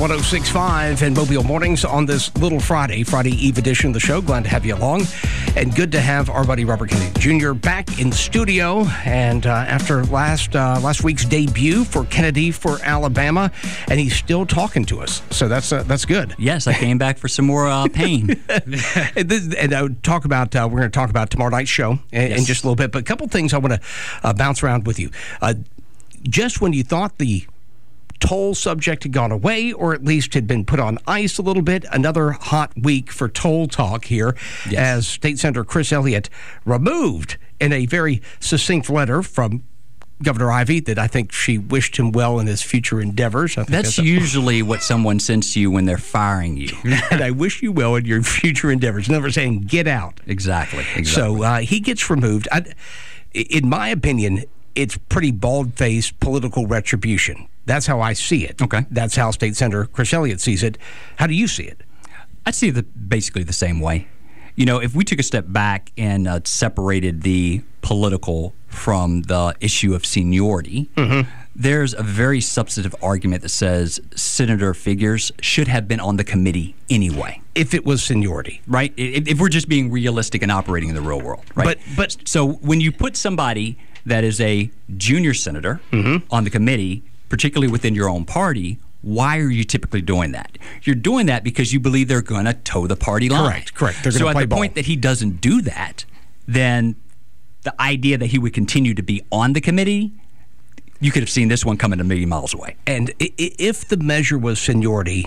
106.5 and Mobile Mornings on this little Friday Eve edition of the show. Glad to have you along. And good to have our buddy Robert Kennedy Jr. back in studio. And after last week's debut for Kennedy for Alabama, and he's still talking to us. So that's good. Yes, I came back for some more pain. and I would talk about, we're going to talk about tomorrow night's show in just a little bit. But a couple things I want to bounce around with you. Just when you thought the toll subject had gone away, or at least had been put on ice a little bit, another hot week for toll talk here, as State Senator Chris Elliott removed in a very succinct letter from Governor Ivey that I think she wished him well in his future endeavors. That's usually what someone sends to you when they're firing you. And I wish you well in your future endeavors. Never saying get out. Exactly. So he gets removed. In my opinion, it's pretty bald-faced political retribution. That's how I see it. Okay. That's how State Senator Chris Elliott sees it. How do you see it? I see it basically the same way. You know, if we took a step back and separated the political from the issue of seniority, there's a very substantive argument that says Senator Figures should have been on the committee anyway. If it was seniority. Right? If we're just being realistic and operating in the real world. Right? But so when you put somebody that is a junior senator on the committee, particularly within your own party, why are you typically doing that? You're doing that because you believe they're going to toe the party line. Correct. They're going to play ball. So at the point that he doesn't do that, then the idea that he would continue to be on the committee, you could have seen this one coming a million miles away. And if the measure was seniority,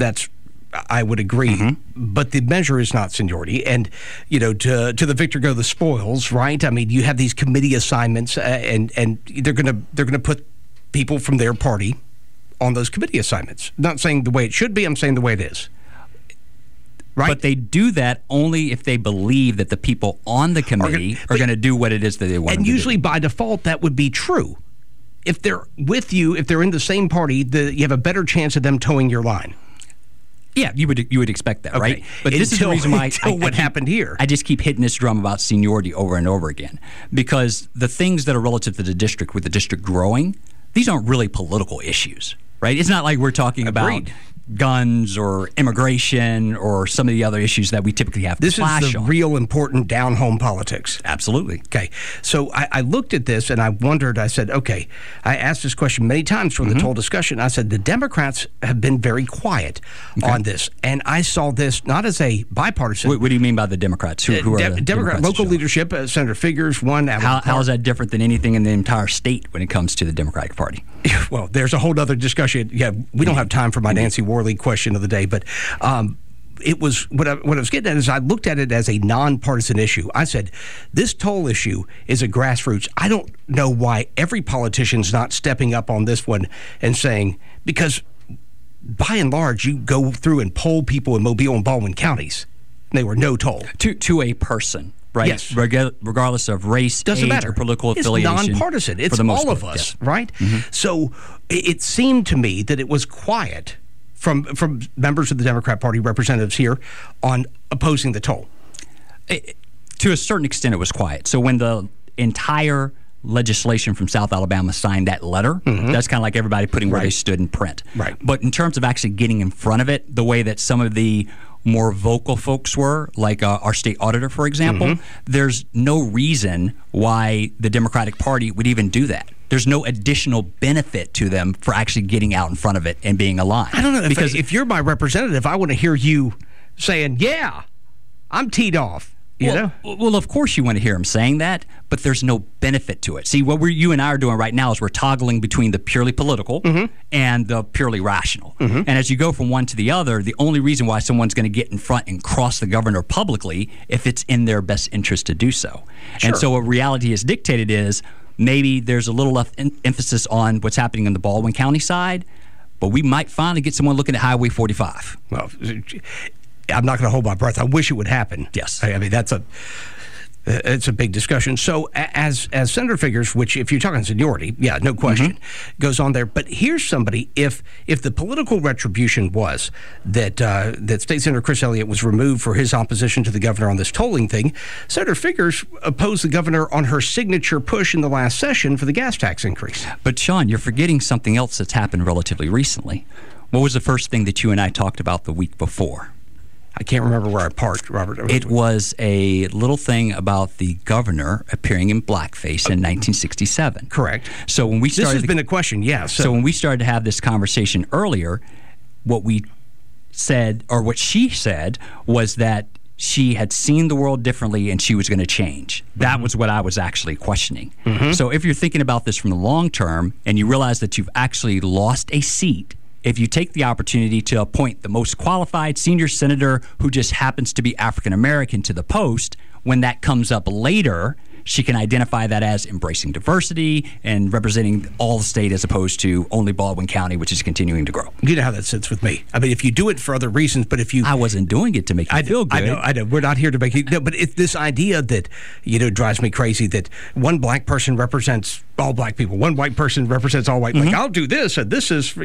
I would agree, but the measure is not seniority. And, you know, to the victor go the spoils, right? I mean, you have these committee assignments, and they're gonna put people from their party on those committee assignments. Not saying the way it should be, I'm saying the way it is. Right? But they do that only if they believe that the people on the committee are going to do what it is that they want to do. And usually by default, that would be true. If they're with you, if they're in the same party, you have a better chance of them towing your line. Yeah, you would expect that, right? But this is the reason why what happened here. I just keep hitting this drum about seniority over and over again, because the things that are relative to the district, with the district growing, these aren't really political issues, right? It's not like we're talking about guns or immigration or some of the other issues that we typically have to flash on. This is the real important down-home politics. Absolutely. Okay. So I looked at this and I wondered, I said, okay, I asked this question many times from the toll discussion. I said, the Democrats have been very quiet on this. And I saw this not as a bipartisan. What do you mean by the Democrats? Who are the Democrats? Local leadership, Senator Figures, one. How is that different than anything in the entire state when it comes to the Democratic Party? Well, there's a whole other discussion. Yeah, we don't have time for my Nancy Worley question of the day, but it was what I was getting at is I looked at it as a nonpartisan issue. I said, this toll issue is a grassroots. I don't know why every politician's not stepping up on this one and saying, because by and large, you go through and poll people in Mobile and Baldwin counties. They were no toll. To a person. Right? Yes. Regardless of race, doesn't age, or political affiliation. It's nonpartisan. It's all of us, right? So it seemed to me that it was quiet from members of the Democrat Party, representatives here, on opposing the toll. To a certain extent, it was quiet. So when the entire legislation from South Alabama signed that letter, that's kind of like everybody putting where they stood in print. Right. But in terms of actually getting in front of it, the way that some of the more vocal folks were, like our state auditor, for example, there's no reason why the Democratic Party would even do that. There's no additional benefit to them for actually getting out in front of it and being aligned. I don't know. Because if you're my representative, I want to hear you saying, yeah, I'm teed off. You know? Well, of course you want to hear him saying that, but there's no benefit to it. See, what you and I are doing right now is we're toggling between the purely political and the purely rational. And as you go from one to the other, the only reason why someone's going to get in front and cross the governor publicly if it's in their best interest to do so. And so what reality has dictated is maybe there's a little less emphasis on what's happening in the Baldwin County side, but we might finally get someone looking at Highway 45. Well, I'm not going to hold my breath. I wish it would happen. Yes. I mean, it's a big discussion. So as Senator Figures, which if you're talking seniority, yeah, no question, goes on there. But here's somebody, if the political retribution was that State Senator Chris Elliott was removed for his opposition to the governor on this tolling thing, Senator Figures opposed the governor on her signature push in the last session for the gas tax increase. But Sean, you're forgetting something else that's happened relatively recently. What was the first thing that you and I talked about the week before? I can't remember where I parked, Robert. It was a little thing about the governor appearing in blackface in 1967. Correct. So when we started, this has been a question, yes. So when we started to have this conversation earlier, what we said, or what she said, was that she had seen the world differently and she was going to change. That was what I was actually questioning. So if you're thinking about this from the long term and you realize that you've actually lost a seat, if you take the opportunity to appoint the most qualified senior senator who just happens to be African American to the post, when that comes up later, she can identify that as embracing diversity and representing all the state as opposed to only Baldwin County, which is continuing to grow. You know how that sits with me. I mean, if you do it for other reasons, but if you... I wasn't doing it to make you feel good. I know. We're not here to make you... No, but it's this idea that, drives me crazy, that one black person represents all black people. One white person represents all white. Like, I'll do this, and this is,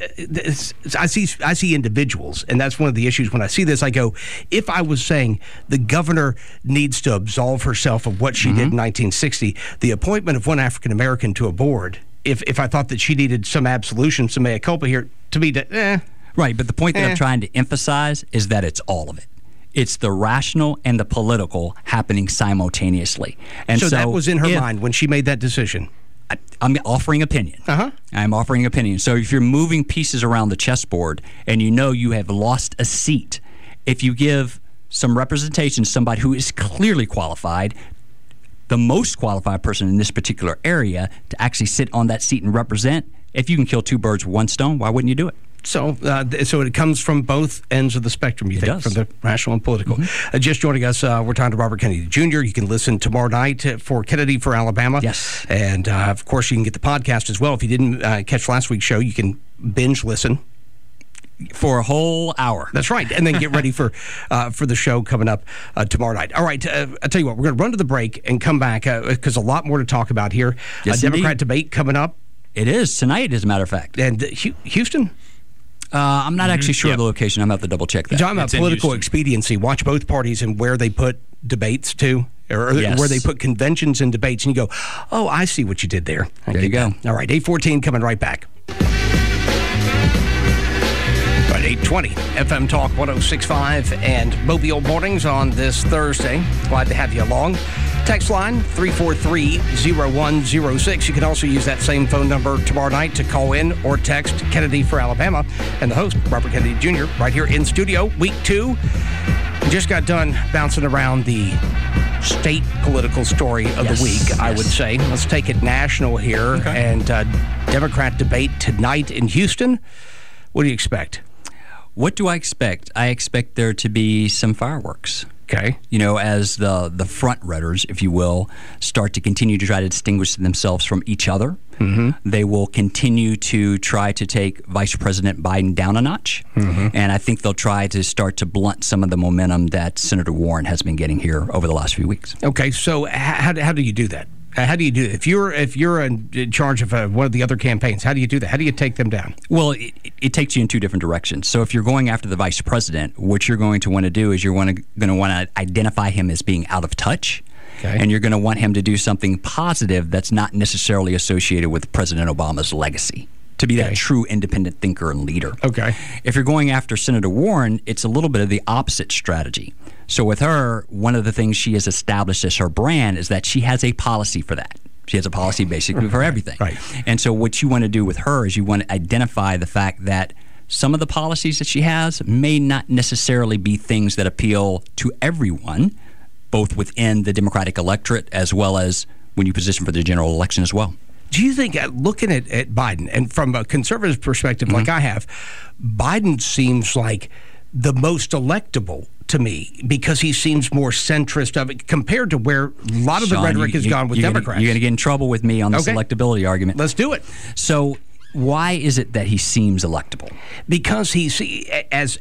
I see individuals, and that's one of the issues. When I see this, I go, if I was saying the governor needs to absolve herself of what she did in 1960, the appointment of one African American to a board, if I thought that she needed some absolution, some mea culpa here, to me, Right, but the point that I'm trying to emphasize is that it's all of it. It's the rational and the political happening simultaneously. And so that was in her mind when she made that decision. I'm offering opinion. I'm offering opinion. So if you're moving pieces around the chessboard and you have lost a seat, if you give some representation to somebody who is clearly qualified, the most qualified person in this particular area to actually sit on that seat and represent, if you can kill two birds with one stone, why wouldn't you do it? So it comes from both ends of the spectrum, you think, from the rational and political. Just joining us, we're talking to Robert Kennedy Jr. You can listen tomorrow night for Kennedy for Alabama. Yes. And, of course, you can get the podcast as well. If you didn't catch last week's show, you can binge listen. For a whole hour. That's right. And then get ready for the show coming up tomorrow night. All right. I'll tell you what, we're going to run to the break and come back because a lot more to talk about here. Yes, Democrat debate coming up. It is tonight, as a matter of fact. And Houston? I'm not actually sure of the location. I'm going to have to double check that. You're talking about political expediency. Watch both parties and where they put debates to, or where they put conventions and debates. And you go, oh, I see what you did there. There you go. All right, 8:14 coming right back. 820 FM Talk 106.5 and Mobile Mornings on this Thursday. Glad to have you along. Text line 343-0106. You can also use that same phone number tomorrow night to call in or text Kennedy for Alabama. And the host, Robert Kennedy Jr., right here in studio. Week 2. Just got done bouncing around the state political story of the week, I would say. Let's take it national here. Okay. And Democrat debate tonight in Houston. What do you expect? What do I expect? I expect there to be some fireworks. Okay. As the front runners, if you will, start to continue to try to distinguish themselves from each other. They will continue to try to take Vice President Biden down a notch. And I think they'll try to start to blunt some of the momentum that Senator Warren has been getting here over the last few weeks. Okay. So how do you do that? How do you do it? If you're in charge of one of the other campaigns, how do you do that? How do you take them down? Well, it takes you in two different directions. So if you're going after the vice president, what you're going to want to do is you're going to want to identify him as being out of touch. Okay. And you're going to want him to do something positive that's not necessarily associated with President Obama's legacy, to be that true independent thinker and leader. Okay. If you're going after Senator Warren, it's a little bit of the opposite strategy. So with her, one of the things she has established as her brand is that she has a policy for that. She has a policy basically for everything. Right. And so what you want to do with her is you want to identify the fact that some of the policies that she has may not necessarily be things that appeal to everyone, both within the Democratic electorate as well as when you position for the general election as well. Do you think, looking at Biden, and from a conservative perspective like I have, Biden seems like the most electable to me because he seems more centrist of it compared to where a lot of the rhetoric has gone with Democrats? You're going to get in trouble with me on this electability argument. Let's do it. So why is it that he seems electable? Because he's, as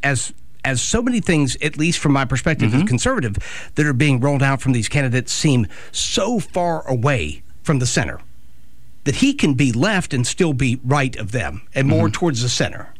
so many things, at least from my perspective as conservative, that are being rolled out from these candidates seem so far away from the center that he can be left and still be right of them and more towards the center.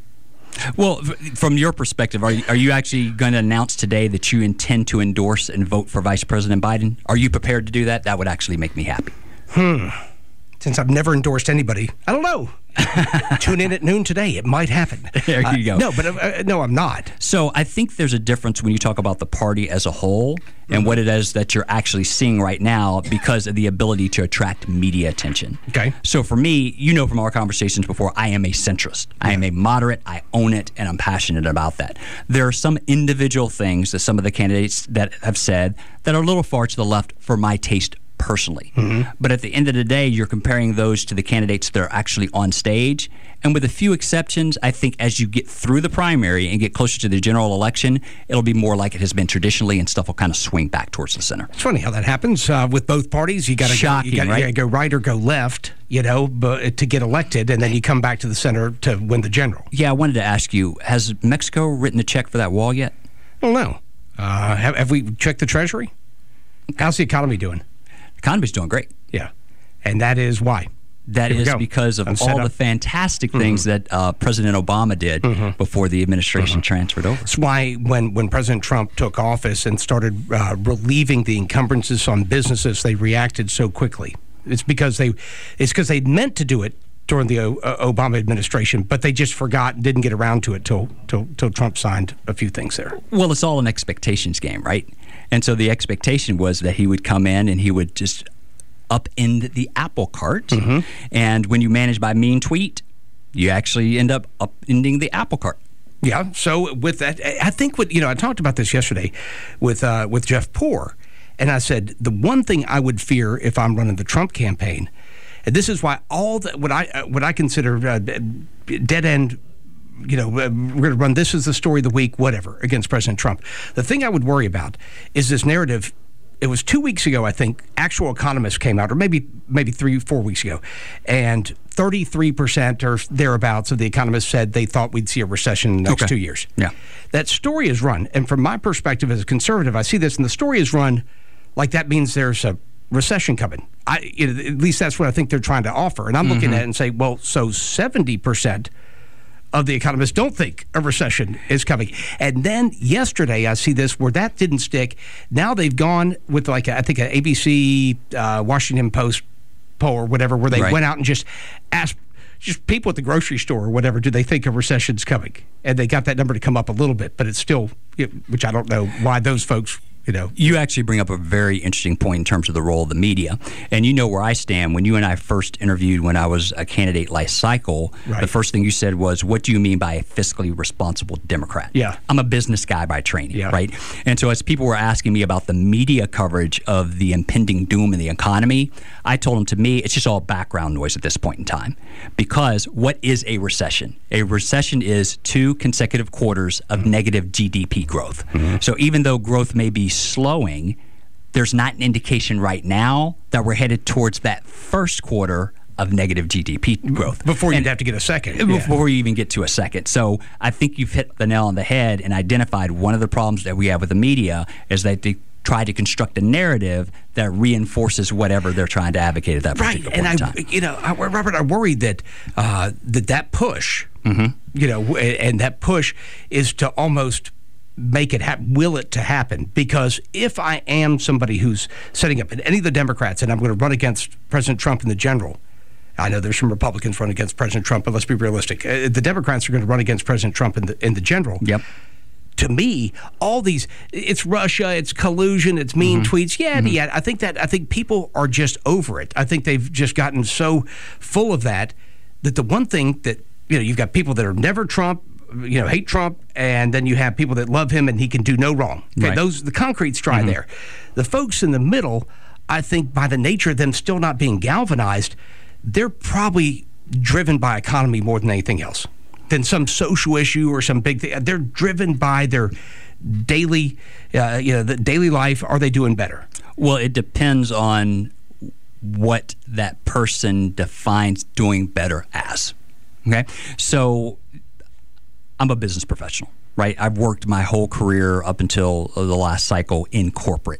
Well, from your perspective, are you actually going to announce today that you intend to endorse and vote for Vice President Biden? Are you prepared to do that? That would actually make me happy. since I've never endorsed anybody, I don't know. Tune in at noon today. It might happen. There you go. No, but no, I'm not. So I think there's a difference when you talk about the party as a whole and what it is that you're actually seeing right now because of the ability to attract media attention. Okay. So for me, you know from our conversations before, I am a centrist. I am a moderate. I own it, and I'm passionate about that. There are some individual things that some of the candidates that have said that are a little far to the left for my taste personally. But at the end of the day, you're comparing those to the candidates that are actually on stage. And with a few exceptions, I think as you get through the primary and get closer to the general election, it'll be more like it has been traditionally, and stuff will kind of swing back towards the center. It's funny how that happens with both parties. You got to go right or go left, but to get elected, and then you come back to the center to win the general. Yeah, I wanted to ask you, has Mexico written the check for that wall yet? I don't know. Have we checked the Treasury? How's the economy doing? The economy's doing great. Yeah. And that is why. That is because of all the fantastic things that President Obama did before the administration transferred over. That's why when President Trump took office and started relieving the encumbrances on businesses, they reacted so quickly. It's because they meant to do it during the Obama administration, but they just forgot and didn't get around to it till Trump signed a few things there. Well, it's all an expectations game, right? And so the expectation was that he would come in and he would just upend the apple cart. And when you manage by mean tweet, you actually end up upending the apple cart. Yeah. So with that, I think I talked about this yesterday with Jeff Poore, and I said the one thing I would fear if I'm running the Trump campaign, and this is why what I consider dead end. We're going to run this as the story of the week, whatever, against President Trump. The thing I would worry about is this narrative. It was 2 weeks ago, I think, actual economists came out, or maybe 3-4 weeks ago, and 33% or thereabouts of the economists said they thought we'd see a recession in the next 2 years. Yeah. That story is run, and from my perspective as a conservative, I see this, and the story is run like that means there's a recession coming. At least that's what I think they're trying to offer. And I'm looking at it and say, well, so 70% of the economists don't think a recession is coming. And then yesterday, I see this where that didn't stick. Now they've gone with I think an ABC, Washington Post poll or whatever, where they went out and just asked people at the grocery store or whatever, do they think a recession's coming? And they got that number to come up a little bit, but it's still, which I don't know why those folks You actually bring up a very interesting point in terms of the role of the media. And you know where I stand. When you and I first interviewed when I was a candidate last cycle, the first thing you said was, what do you mean by a fiscally responsible Democrat? Yeah. I'm a business guy by training, right? And so as people were asking me about the media coverage of the impending doom in the economy, I told them, to me, it's just all background noise at this point in time. Because what is a recession? A recession is 2 consecutive quarters of negative GDP growth. So even though growth may be slowing, there's not an indication right now that we're headed towards that first quarter of negative GDP growth. Before you'd have to get a second. Before you even get to a second. So I think you've hit the nail on the head and identified one of the problems that we have with the media is that they try to construct a narrative that reinforces whatever they're trying to advocate at that particular point in time. Robert, I worry that that push, and that push is to almost make it will it to happen, because if I am somebody who's setting up any of the Democrats and I'm going to run against President Trump in the general, I know there's some Republicans running against President Trump, but let's be realistic. The Democrats are going to run against President Trump in the general. Yep. To me, all these, it's Russia, it's collusion, it's mean tweets. Yeah. I think people are just over it. I think they've just gotten so full of that the one thing that, you've got people that are never Trump, hate Trump, and then you have people that love him and he can do no wrong. Okay, the concrete's dry there. The folks in the middle, I think by the nature of them still not being galvanized, they're probably driven by economy more than anything else, than some social issue or some big thing. They're driven by their daily, the daily life. Are they doing better? Well, it depends on what that person defines doing better as. Okay, so I'm a business professional, right? I've worked my whole career up until the last cycle in corporate.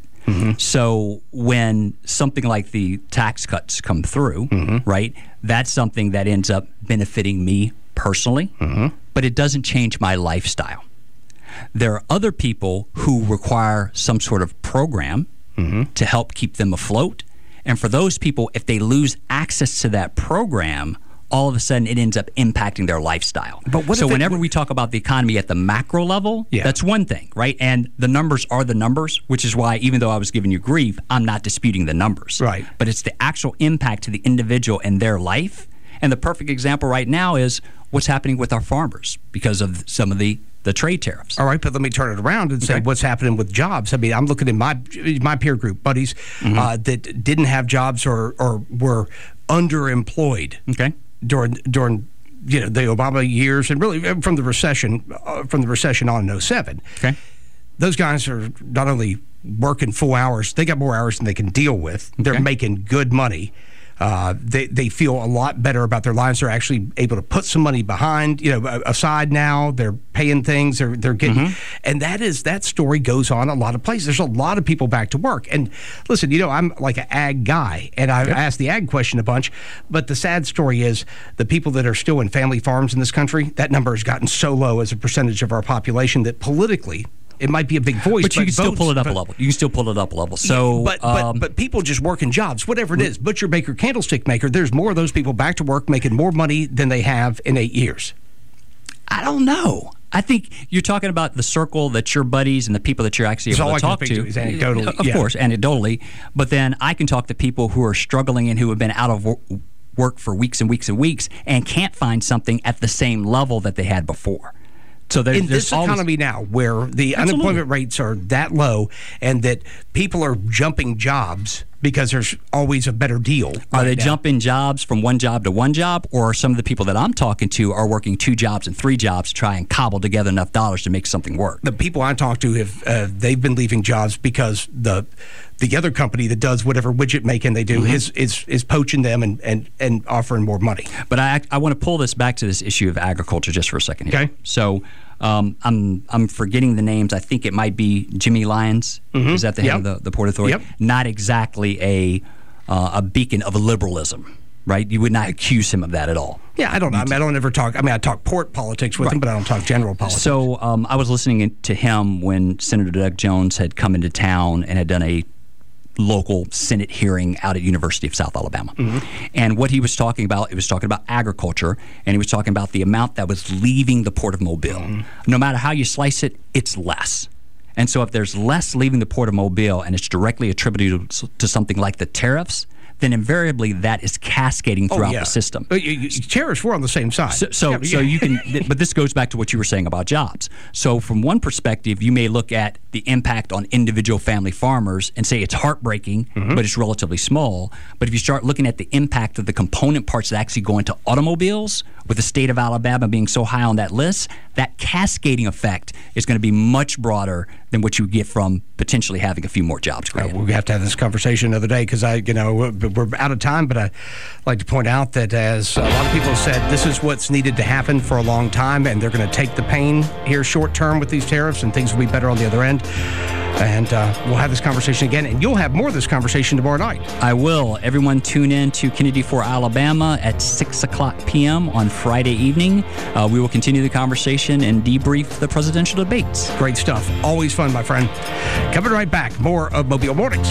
So when something like the tax cuts come through, right, that's something that ends up benefiting me personally, but it doesn't change my lifestyle. There are other people who require some sort of program to help keep them afloat, And for those people, if they lose access to that program, all of a sudden it ends up impacting their lifestyle. But so whenever we talk about the economy at the macro level, that's one thing, right? And the numbers are the numbers, which is why even though I was giving you grief, I'm not disputing the numbers. Right. But it's the actual impact to the individual and their life. And the perfect example right now is what's happening with our farmers because of some of the trade tariffs. All right, but let me turn it around and say what's happening with jobs. I mean, I'm looking at my peer group, buddies that didn't have jobs or were underemployed. Okay. During the Obama years and really from the recession on in 07. Okay. Those guys are not only working full hours, they got more hours than they can deal with. They're making good money. They feel a lot better about their lives. They're actually able to put some money behind, aside now. They're paying things. They're getting, and that story goes on a lot of places. There's a lot of people back to work. And listen, I'm like an ag guy, and I've asked the ag question a bunch. But the sad story is the people that are still in family farms in this country. That number has gotten so low as a percentage of our population that politically, it might be a big voice, but you can still pull it up a level. You can still pull it up a level. So, but people just working jobs, whatever it is, butcher, baker, candlestick maker. There's more of those people back to work, making more money than they have in 8 years. I don't know. I think you're talking about the circle that your buddies and the people that you're actually able to talk to. Is anecdotally, of course, anecdotally. But then I can talk to people who are struggling and who have been out of work for weeks and weeks and weeks and can't find something at the same level that they had before. So in this economy now, where the unemployment rates are that low and that people are jumping jobs because there's always a better deal. Are they jumping jobs from one job to one job, or are some of the people that I'm talking to are working 2 jobs and 3 jobs to try and cobble together enough dollars to make something work? The people I talk to have they've been leaving jobs because the other company that does whatever widget making they do is poaching them and offering more money. But I want to pull this back to this issue of agriculture just for a second here. Okay. So I'm forgetting the names. I think it might be Jimmy Lyons. Is that the head of the Port Authority? Yep. Not exactly a beacon of liberalism, right? You would not accuse him of that at all. Yeah, I don't know. I don't ever talk. I talk port politics with him, but I don't talk general politics. So I was listening to him when Senator Doug Jones had come into town and had done a local Senate hearing out at University of South Alabama. And what he was talking about, he was talking about agriculture, and he was talking about the amount that was leaving the Port of Mobile. No matter how you slice it, it's less. And so if there's less leaving the Port of Mobile and it's directly attributed to something like the tariffs, then invariably that is cascading throughout the system. Tariffs, we're on the same side. So you can, but this goes back to what you were saying about jobs. So from one perspective, you may look at the impact on individual family farmers and say it's heartbreaking, but it's relatively small. But if you start looking at the impact of the component parts that actually go into automobiles, with the state of Alabama being so high on that list, that cascading effect is going to be much broader than what you get from potentially having a few more jobs created. We have to have this conversation another day because we're out of time. But I'd like to point out that, as a lot of people have said, this is what's needed to happen for a long time, and they're going to take the pain here short term with these tariffs, and things will be better on the other end. And we'll have this conversation again, and you'll have more of this conversation tomorrow night. I will. Everyone tune in to Kennedy for Alabama at 6 o'clock p.m. on Friday evening. We will continue the conversation and debrief the presidential debates. Great stuff. Always fun, my friend. Coming right back. More of Mobile Mornings.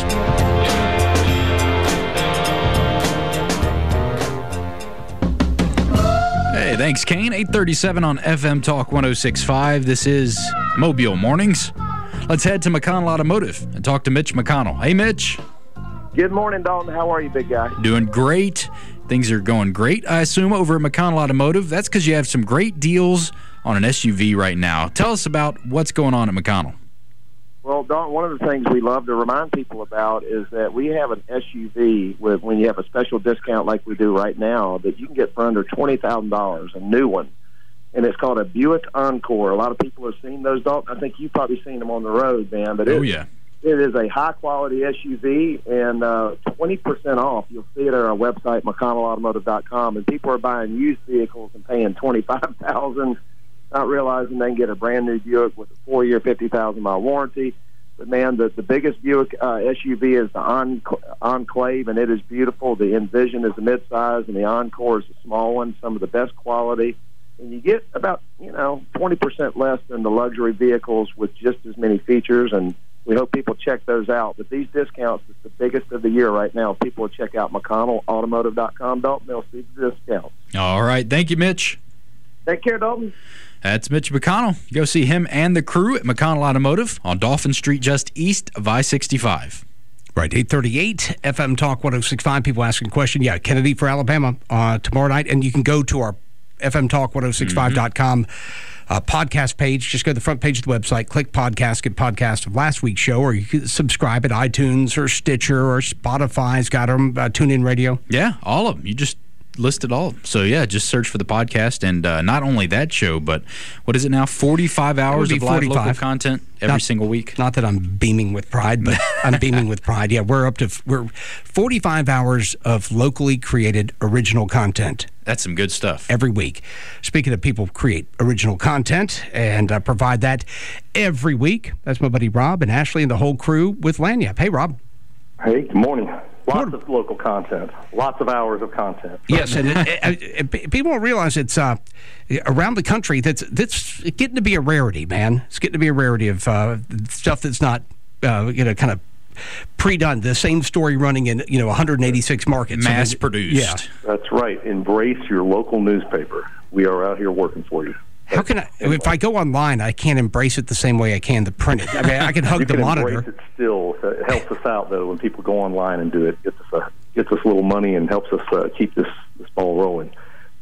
Hey, thanks, Kane. 8:37 on FM Talk 106.5. This is Mobile Mornings. Let's head to McConnell Automotive and talk to Mitch McConnell. Hey, Mitch. Good morning, Dalton. How are you, big guy? Doing great. Things are going great, I assume, over at McConnell Automotive. That's because you have some great deals on an SUV right now. Tell us about what's going on at McConnell. Well, Dalton, one of the things we love to remind people about is that we have an SUV when you have a special discount like we do right now that you can get for under $20,000, a new one. And it's called a Buick Encore. A lot of people have seen those, Dalton. I think you've probably seen them on the road, man. But it is a high-quality SUV, and 20% off. You'll see it on our website, McConnellAutomotive.com. And people are buying used vehicles and paying $25,000, not realizing they can get a brand-new Buick with a 4-year, 50,000-mile warranty. But, man, the biggest Buick SUV is the Enclave, and it is beautiful. The Envision is the midsize, and the Encore is the small one, some of the best quality. And you get about, 20% less than the luxury vehicles with just as many features. And we hope people check those out. But these discounts, it's the biggest of the year right now. People will check out McConnellAutomotive.com. Dalton, they'll see the discounts. All right. Thank you, Mitch. Take care, Dalton. That's Mitch McConnell. Go see him and the crew at McConnell Automotive on Dolphin Street, just east of I-65. Right, 8:38, FM Talk 106.5. People asking a question. Yeah, Kennedy for Alabama tomorrow night. And you can go to our fmtalk1065.com podcast page. Just go to the front page of the website, click podcast, get podcast of last week's show, or you can subscribe at iTunes or Stitcher or Spotify's got them, TuneIn Radio. Yeah, all of them. You just listed all of them. So, yeah, just search for the podcast. And not only that show, but what is it now? 45 hours of live local content every single week. Not that I'm beaming with pride, but I'm beaming with pride. Yeah, we're 45 hours of locally created original content. That's some good stuff. Every week. Speaking of people create original content and provide that every week, that's my buddy Rob and Ashley and the whole crew with Lagniappe. Hey, Rob. Hey, good morning. Lots of local content. Lots of hours of content. Yes, and people don't realize it's around the country that's getting to be a rarity, man. It's getting to be a rarity of stuff that's not, kind of pre-done. The same story running in 186 markets. Mass produced. Yeah, that's right. Embrace your local newspaper. We are out here working for you. How can I? If I go online, I can't embrace it the same way I can the printed. I mean, I can hug the monitor. You can embrace it still. It helps us out though when people go online and do it. Gets us a little money and helps us keep this ball rolling.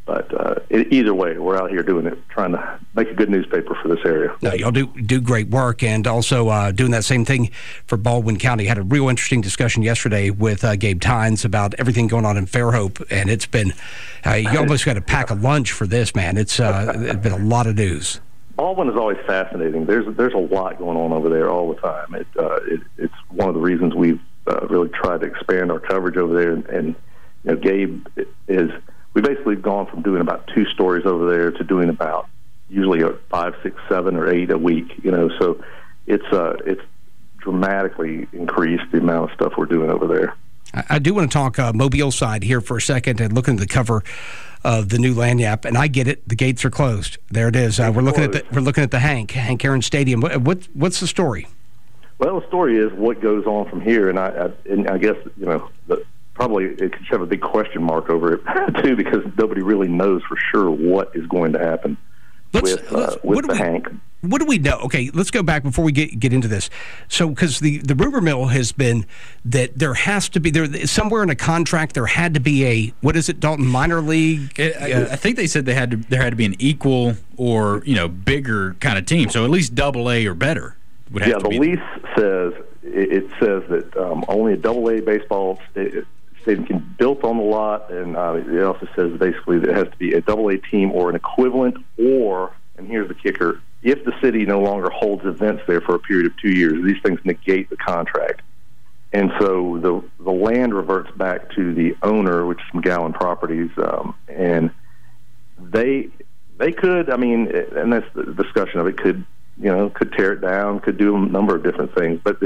But either way, we're out here doing it, trying to make a good newspaper for this area. No, y'all do great work, and also doing that same thing for Baldwin County. Had a real interesting discussion yesterday with Gabe Tynes about everything going on in Fairhope, and it's been you almost got to pack a lunch for this, man. It's been a lot of news. Baldwin is always fascinating. There's a lot going on over there all the time. It's one of the reasons we've really tried to expand our coverage over there, and Gabe is. We basically gone from doing about 2 stories over there to doing about usually 5, 6, 7, or 8 a week. So it's dramatically increased the amount of stuff we're doing over there. I do want to talk Mobile side here for a second and looking at the cover of the new Lagniappe, and I get it. The gates are closed. There it is. We're looking at the Hank Aaron Stadium. What's the story? Well, the story is what goes on from here, and I guess probably it could have a big question mark over it too, because nobody really knows for sure what is going to happen with the Hank. What do we know? Okay, let's go back before we get into this. So, because the rumor mill has been that there has to be somewhere in a contract there had to be a, what is it, Dalton, minor league? I think they said there had to be an equal or bigger kind of team, so at least AA or better would have to be. Yeah, the lease says that only a AA baseball stadium can be built on the lot, and it also says basically that it has to be a AA team or an equivalent, or, and here's the kicker, if the city no longer holds events there for a period of 2 years, these things negate the contract. And so the land reverts back to the owner, which is McGowan Properties, and they could, and that's the discussion of it, could tear it down, could do a number of different things, but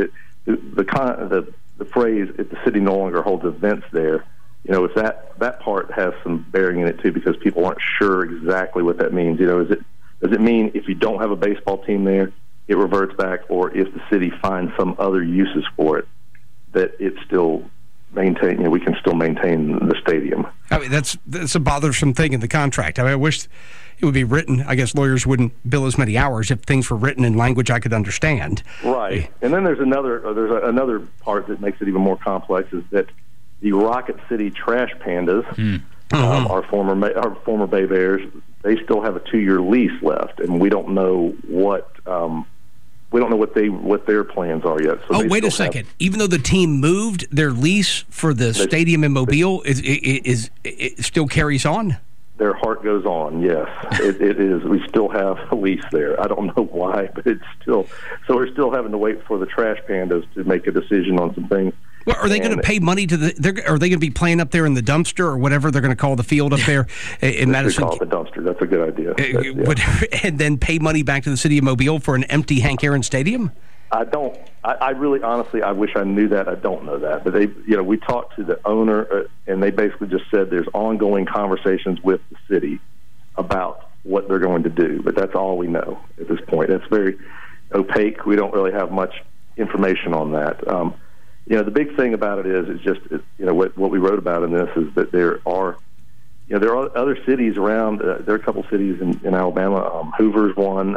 the phrase, if the city no longer holds events there, if that part has some bearing in it too, because people aren't sure exactly what that means. Does it mean if you don't have a baseball team there, it reverts back, or if the city finds some other uses for it, that it's still maintain? We can still maintain the stadium. That's a bothersome thing in the contract. I wish it would be written. I guess lawyers wouldn't bill as many hours if things were written in language I could understand. Right. And then there's another part that makes it even more complex, is that the Rocket City Trash Pandas, our former Bay Bears, they still have a 2-year lease left, and we don't know what their plans are yet. So wait a second. Even though the team moved, their lease for the stadium in Mobile it still carries on? Their heart goes on, yes. It is. We still have a lease there. I don't know why, but it's still. So we're still having to wait for the Trash Pandas to make a decision on some things. Well, are they going to pay money to are they going to be playing up there in the dumpster or whatever they're going to call the field up there in Madison? Call it the dumpster. That's a good idea. And then pay money back to the city of Mobile for an empty Hank Aaron Stadium? I really, honestly, I wish I knew that. I don't know that. But we talked to the owner, and they basically just said there's ongoing conversations with the city about what they're going to do. But that's all we know at this point. It's very opaque. We don't really have much information on that. The big thing about it is just what we wrote about in this is that there are other cities around. There are a couple cities in Alabama. Hoover's one,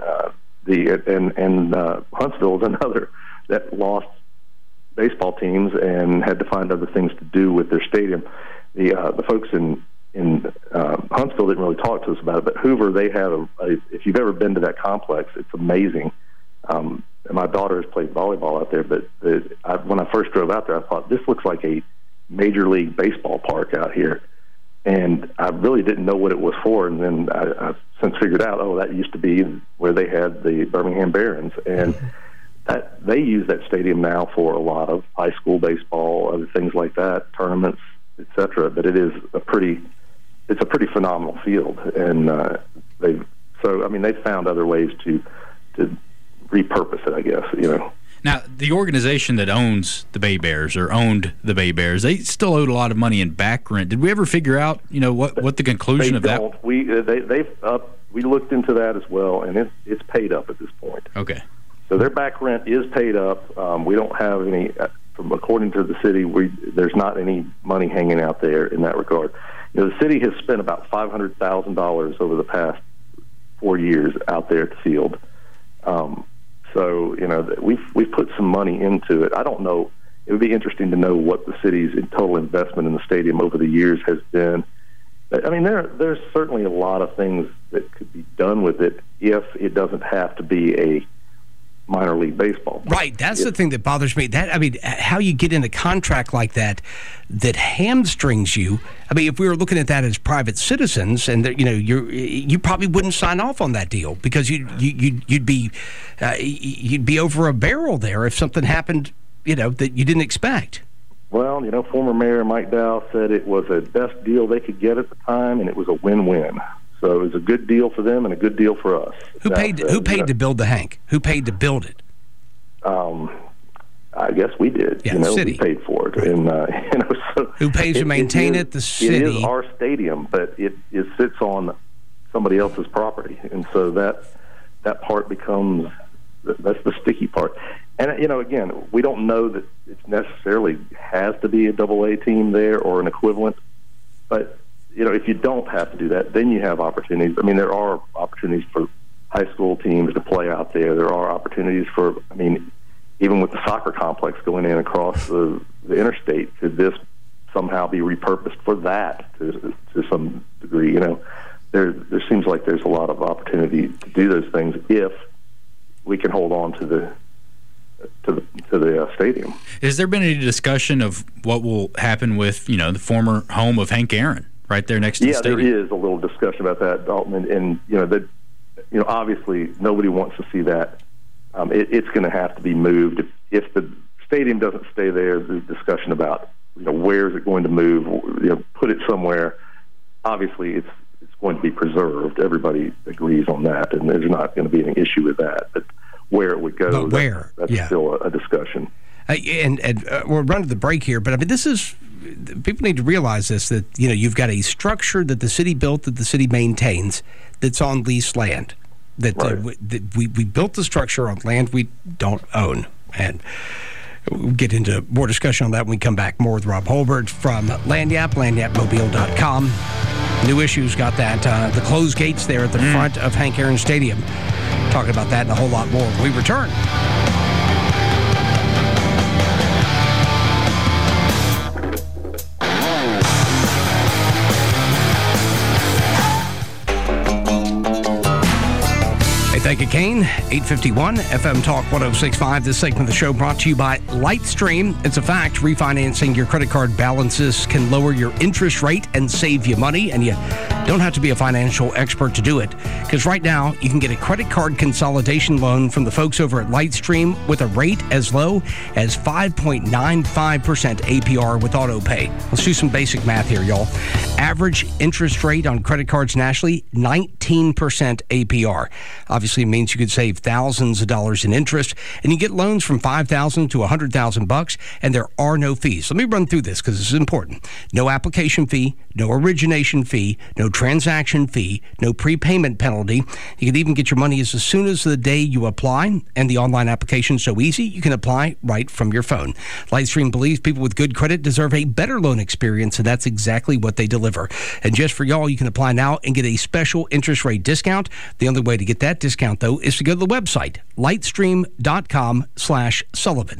and Huntsville is another that lost baseball teams and had to find other things to do with their stadium. The folks in Huntsville didn't really talk to us about it, but Hoover, they have if you've ever been to that complex, it's amazing. My daughter has played volleyball out there, but when I first drove out there, I thought, this looks like a Major League Baseball park out here. And I really didn't know what it was for, and then I've since figured out, that used to be where they had the Birmingham Barons. And that they use that stadium now for a lot of high school baseball, other things like that, tournaments, etc. But it's a pretty phenomenal field, and they've found other ways to repurpose it, I guess. Now, the organization that owns the Bay Bears, or owned the Bay Bears, they still owed a lot of money in back rent. Did we ever figure out, what the conclusion of that? We looked into that as well, and it's paid up at this point. Okay. So their back rent is paid up. We don't have any, according to the city, there's not any money hanging out there in that regard. The city has spent about $500,000 over the past 4 years out there at the field. So we've put some money into it. I don't know. It would be interesting to know what the city's total investment in the stadium over the years has been. I mean, there's certainly a lot of things that could be done with it if it doesn't have to be a minor league baseball. Right, that's the thing that bothers me. How you get in a contract like that hamstrings you. I mean, if we were looking at that as private citizens, and you probably wouldn't sign off on that deal because you'd be over a barrel there if something happened, that you didn't expect. Well, former Mayor Mike Dow said it was the best deal they could get at the time, and it was a win-win. So it was a good deal for them and a good deal for us. Who paid to build the Hank? Who paid to build it? I guess we did. Yeah, the city. We paid for it, and so who pays to maintain it? The city. It is our stadium, but it sits on somebody else's property, and so that part becomes that's the sticky part. And again, we don't know that it necessarily has to be a AA team there or an equivalent, but if you don't have to do that, then you have opportunities. I mean, there are opportunities for high school teams to play out there. There are opportunities for, even with the soccer complex going in across the interstate, could this somehow be repurposed for that to some degree? There seems like there's a lot of opportunity to do those things if we can hold on to the stadium. Has there been any discussion of what will happen with the former home of Hank Aaron? Right there next to the stadium. Yeah, there is a little discussion about that, Dalton, and obviously nobody wants to see that. It's going to have to be moved if the stadium doesn't stay there. There's discussion about where is it going to move? Put it somewhere. Obviously, it's going to be preserved. Everybody agrees on that, and there's not going to be an issue with that. But where it would go, that's still a discussion. And we're running to the break here, but this is. People need to realize this, that you've got a structure that the city built, that the city maintains, that's on leased land. That we built the structure on land we don't own. And we'll get into more discussion on that when we come back. More with Rob Holbert from Lagniappe, lagniappemobile.com. New Issues got that. The closed gates there at the front of Hank Aaron Stadium. Talking about that and a whole lot more when we return. Thank you, Kane. 851 FM Talk 106.5. This segment of the show brought to you by Lightstream. It's a fact. Refinancing your credit card balances can lower your interest rate and save you money, and you don't have to be a financial expert to do it. Because right now, you can get a credit card consolidation loan from the folks over at Lightstream with a rate as low as 5.95% APR with auto pay. Let's do some basic math here, y'all. Average interest rate on credit cards nationally, 19% APR. Obviously, obviously means you could save thousands of dollars in interest, and you get loans from $5,000 to $100,000, and there are no fees. Let me run through this because this is important. No application fee, no origination fee, no transaction fee, no prepayment penalty. You can even get your money as soon as the day you apply, and the online application is so easy you can apply right from your phone. Lightstream believes people with good credit deserve a better loan experience, and that's exactly what they deliver. And just for y'all, you can apply now and get a special interest rate discount. The only way to get that discount, though, is to go to the website, lightstream.com/Sullivan.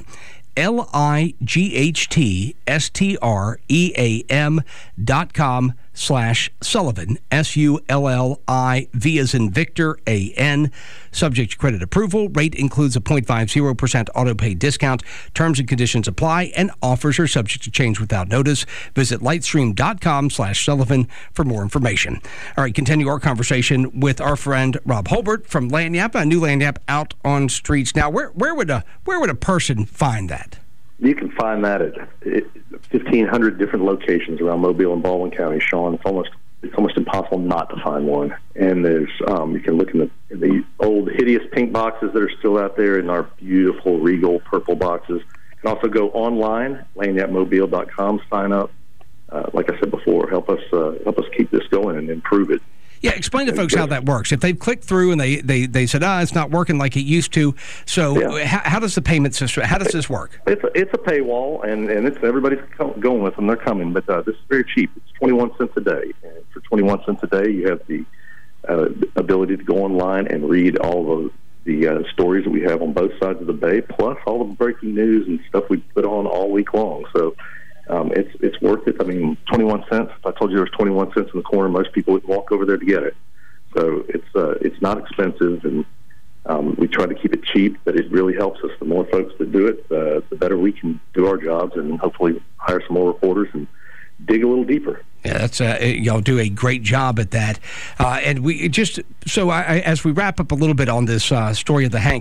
lightstream.com/Sullivan, SULLIV as in Victor, AN. Subject to credit approval. Rate includes a 0.50% auto-pay discount. Terms and conditions apply, and offers are subject to change without notice. Visit lightstream.com/Sullivan for more information. All right, continue our conversation with our friend Rob Holbert from Lagniappe, a new Lagniappe out on streets. Now, where would a person find that? You can find that at 1,500 different locations around Mobile and Baldwin County, Sean. It's almost impossible not to find one. And there's you can look in the old hideous pink boxes that are still out there, and our beautiful regal purple boxes. You can also go online, lagniappemobile.com, sign up. Like I said before, help us keep this going and improve it. Yeah, explain to folks how that works. If they've clicked through and they said, it's not working like it used to. So how does the payment system, how does this work? It's a paywall, and it's everybody's going with them. They're coming, but this is very cheap. It's 21 cents a day. And for 21 cents a day, you have the ability to go online and read all of the stories that we have on both sides of the bay, plus all of the breaking news and stuff we put on all week long. So it's worth it. I mean, 21 cents. If I told you there was 21 cents in the corner, most people would walk over there to get it. So it's not expensive, and we try to keep it cheap, but it really helps us. The more folks that do it, the better we can do our jobs, and hopefully hire some more reporters and dig a little deeper. Yeah, that's y'all do a great job at that. And we just as we wrap up a little bit on this story of the Hank.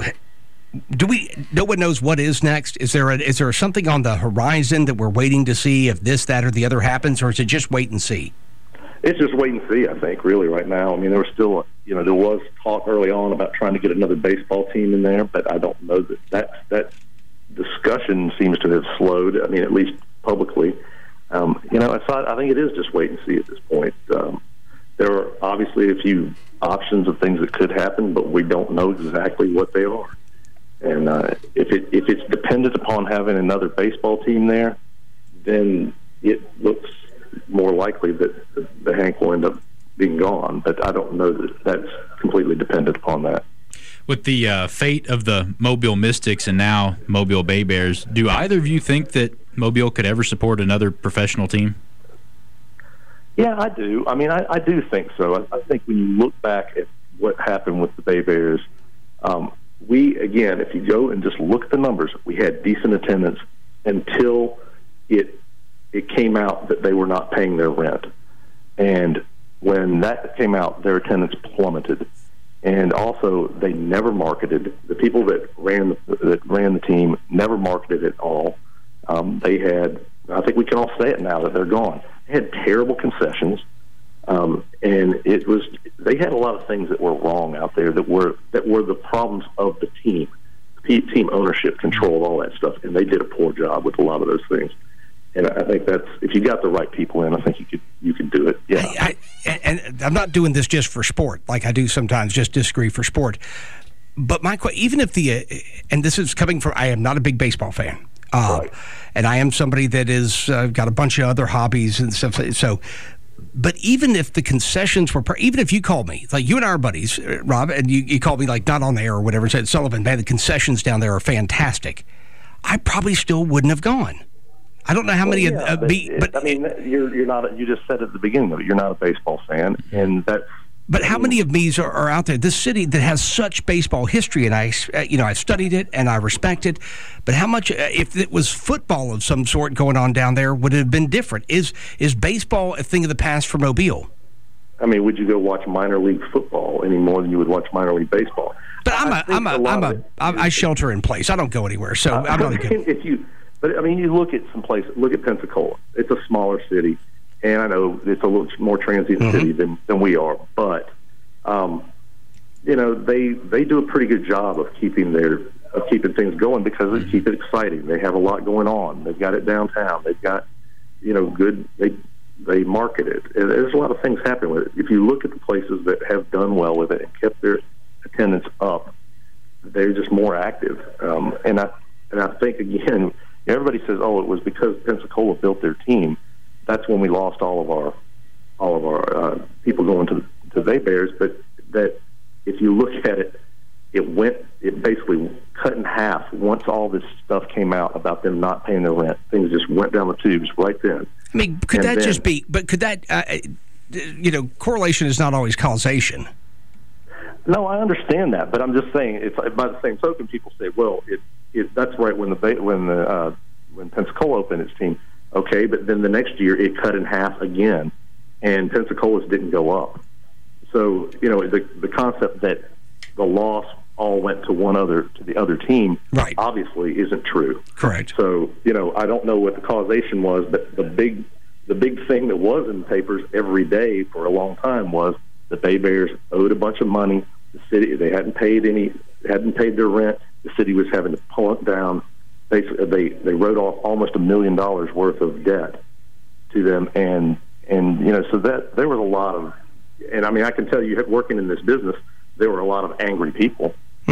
No one knows what is next? Is there something on the horizon that we're waiting to see if this, that, or the other happens, or is it just wait and see? It's just wait and see, I think, really, right now. I mean, there was still, there was talk early on about trying to get another baseball team in there, but I don't know that discussion seems to have slowed. I mean, at least publicly. I think it is just wait and see at this point. There are obviously a few options of things that could happen, but we don't know exactly what they are. And if it's dependent upon having another baseball team there, then it looks more likely that the Hank will end up being gone. But I don't know that that's completely dependent upon that. With the fate of the Mobile Mystics and now Mobile Bay Bears, do either of you think that Mobile could ever support another professional team? Yeah, I do. I mean, I do think so. I think when you look back at what happened with the Bay Bears, if you go and just look at the numbers, we had decent attendance until it came out that they were not paying their rent. And when that came out, their attendance plummeted. And also, they never marketed. The people that ran the team never marketed at all. They had, I think we can all say it now that they're gone. They had terrible concessions. And they had a lot of things that were wrong out there that were the problems of the team. Team ownership, control, all that stuff, and they did a poor job with a lot of those things. And I think that's, if you got the right people in, I think you could do it. Yeah. And I'm not doing this just for sport, like I do sometimes, just disagree for sport. But my question, even if and this is coming from, I am not a big baseball fan. Right. And I am somebody that is got a bunch of other hobbies and stuff. So, but even if the concessions were, even if you called me, like you and our buddies, Rob, and you called me like not on the air or whatever, and said, Sullivan, man, the concessions down there are fantastic, I probably still wouldn't have gone. I don't know how many. But I mean, you're not. You just said at the beginning of it, you're not a baseball fan, and that's. But how many of me are out there? This city that has such baseball history, and I've studied it and I respect it. But how much, if it was football of some sort going on down there, would it have been different? Is baseball a thing of the past for Mobile? I mean, would you go watch minor league football any more than you would watch minor league baseball? But I shelter in place. I don't go anywhere, so I'm not a good. But I mean, you look at some places. Look at Pensacola. It's a smaller city. And I know it's a little more transient city than we are, but they do a pretty good job of keeping things going because they keep it exciting. They have a lot going on. They've got it downtown. They've got, good. They market it. And there's a lot of things happening with it. If you look at the places that have done well with it and kept their attendance up, they're just more active. And I think, again, everybody says, "Oh, it was because Pensacola built their team." That's when we lost all of our people going to the Bay Bears. But that, if you look at it, it basically cut in half once all this stuff came out about them not paying their rent. Things just went down the tubes right then. I mean, could that correlation is not always causation. No, I understand that, but I'm just saying, it's by the same token, people say, well, that's right when Pensacola opened its team, okay, but then the next year it cut in half again, and Pensacola's didn't go up. So the concept that the loss all went to the other team, right, obviously isn't true. Correct. So I don't know what the causation was, but the big thing that was in the papers every day for a long time was the Bay Bears owed a bunch of money. The city, they hadn't paid their rent. The city was having to pull it down. Basically, they wrote off almost $1 million worth of debt to them, and so that there was a lot of, and I mean, I can tell you, working in this business, there were a lot of angry people,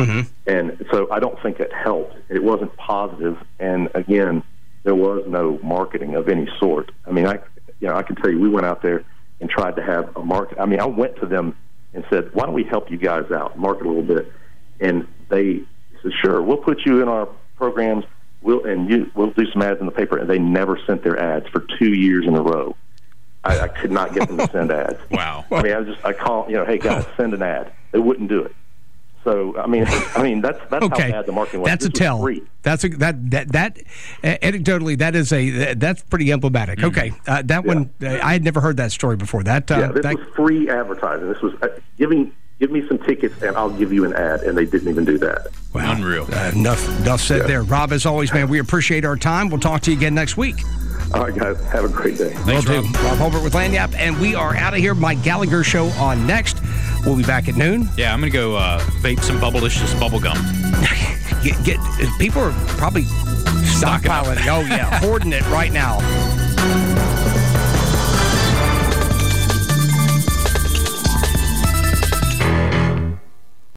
and so I don't think it helped. It wasn't positive, and again, there was no marketing of any sort. I mean, I can tell you, we went out there and tried to have a market. I mean, I went to them and said, "Why don't we help you guys out, market a little bit?" And they said, "Sure, we'll put you in our programs. We'll do some ads in the paper." And they never sent their ads for 2 years in a row. I could not get them to send ads. Wow. I mean, I call, "Hey guys, send an ad." They wouldn't do it. So I mean, that's okay. how bad the marketing was. That's a tell. That anecdotally, that's pretty emblematic. Okay, one I had never heard that story before. This was free advertising. This was give me some tickets and I'll give you an ad, and they didn't even do that. Wow. Unreal. Enough said there. Rob, as always, man, we appreciate our time. We'll talk to you again next week. All right, guys. Have a great day. Thanks, Rob. Rob Hulbert with Lagniappe, and we are out of here. Mike Gallagher Show on next. We'll be back at noon. Yeah, I'm going to go vape some Bubblicious bubble gum. People are probably stockpiling. Oh, yeah, hoarding it right now.